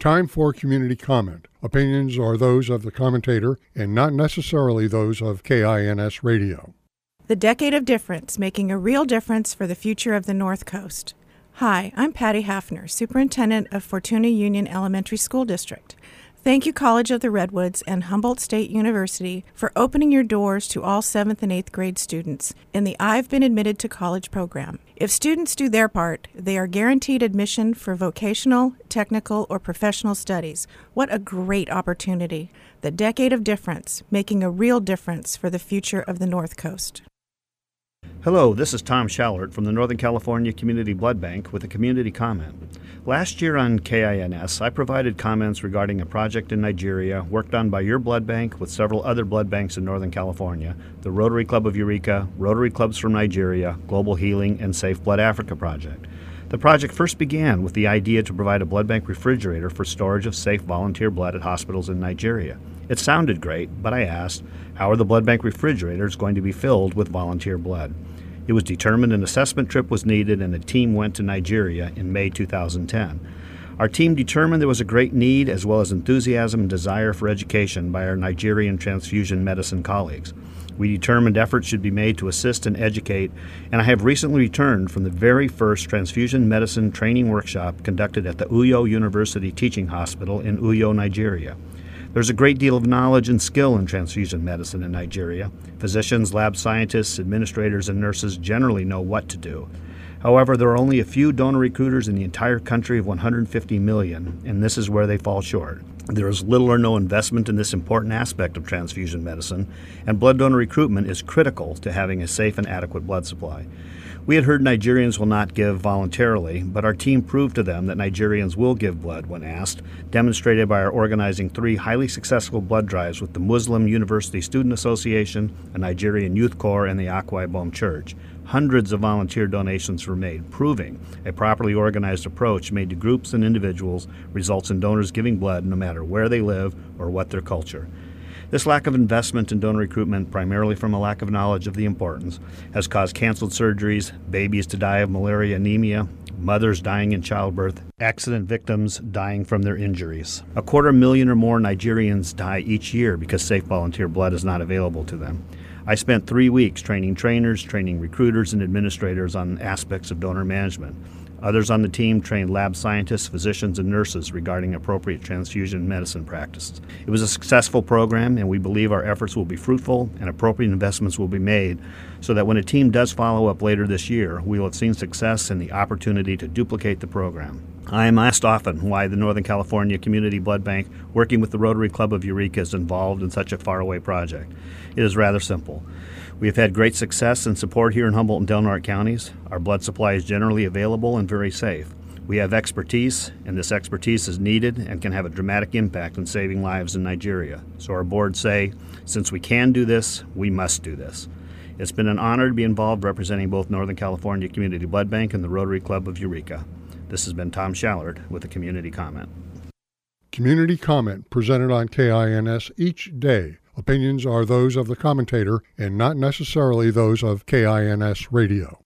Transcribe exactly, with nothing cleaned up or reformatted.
Time for community comment. Opinions are those of the commentator and not necessarily those of K I N S Radio. The Decade of Difference, making a real difference for the future of the North Coast. Hi, I'm Patty Hafner, Superintendent of Fortuna Union Elementary School District. Thank you, College of the Redwoods and Humboldt State University, for opening your doors to all seventh and eighth grade students in the I've Been Admitted to College program. If students do their part, they are guaranteed admission for vocational, technical, or professional studies. What a great opportunity. The Decade of Difference, making a real difference for the future of the North Coast. Hello, this is Tom Schallert from the Northern California Community Blood Bank with a community comment. Last year on K I N S, I provided comments regarding a project in Nigeria worked on by your blood bank with several other blood banks in Northern California, the Rotary Club of Eureka, Rotary Clubs from Nigeria, Global Healing, and Safe Blood Africa project. The project first began with the idea to provide a blood bank refrigerator for storage of safe volunteer blood at hospitals in Nigeria. It sounded great, but I asked, how are the blood bank refrigerators going to be filled with volunteer blood? It was determined an assessment trip was needed and a team went to Nigeria in May two thousand ten. Our team determined there was a great need as well as enthusiasm and desire for education by our Nigerian transfusion medicine colleagues. We determined efforts should be made to assist and educate, and I have recently returned from the very first transfusion medicine training workshop conducted at the Uyo University Teaching Hospital in Uyo, Nigeria. There's a great deal of knowledge and skill in transfusion medicine in Nigeria. Physicians, lab scientists, administrators, and nurses generally know what to do. However, there are only a few donor recruiters in the entire country of one hundred fifty million, and this is where they fall short. There is little or no investment in this important aspect of transfusion medicine, and blood donor recruitment is critical to having a safe and adequate blood supply. We had heard Nigerians will not give voluntarily, but our team proved to them that Nigerians will give blood when asked, demonstrated by our organizing three highly successful blood drives with the Muslim University Student Association, a Nigerian Youth Corps, and the Akwa Ibom Church. Hundreds of volunteer donations were made, proving a properly organized approach made to groups and individuals results in donors giving blood no matter where they live or what their culture. This lack of investment in donor recruitment, primarily from a lack of knowledge of the importance, has caused canceled surgeries, babies to die of malaria anemia, mothers dying in childbirth, accident victims dying from their injuries. A quarter million or more Nigerians die each year because safe volunteer blood is not available to them. I spent three weeks training trainers, training recruiters, and administrators on aspects of donor management. Others on the team trained lab scientists, physicians, and nurses regarding appropriate transfusion medicine practices. It was a successful program, and we believe our efforts will be fruitful and appropriate investments will be made so that when a team does follow up later this year, we will have seen success and the opportunity to duplicate the program. I am asked often why the Northern California Community Blood Bank, working with the Rotary Club of Eureka, is involved in such a faraway project. It is rather simple. We have had great success and support here in Humboldt and Del Norte counties. Our blood supply is generally available and very safe. We have expertise, and this expertise is needed and can have a dramatic impact in saving lives in Nigeria. So our board say, since we can do this, we must do this. It's been an honor to be involved representing both Northern California Community Blood Bank and the Rotary Club of Eureka. This has been Tom Schallert with a community comment. Community comment presented on K I N S each day. Opinions are those of the commentator and not necessarily those of K I N S Radio.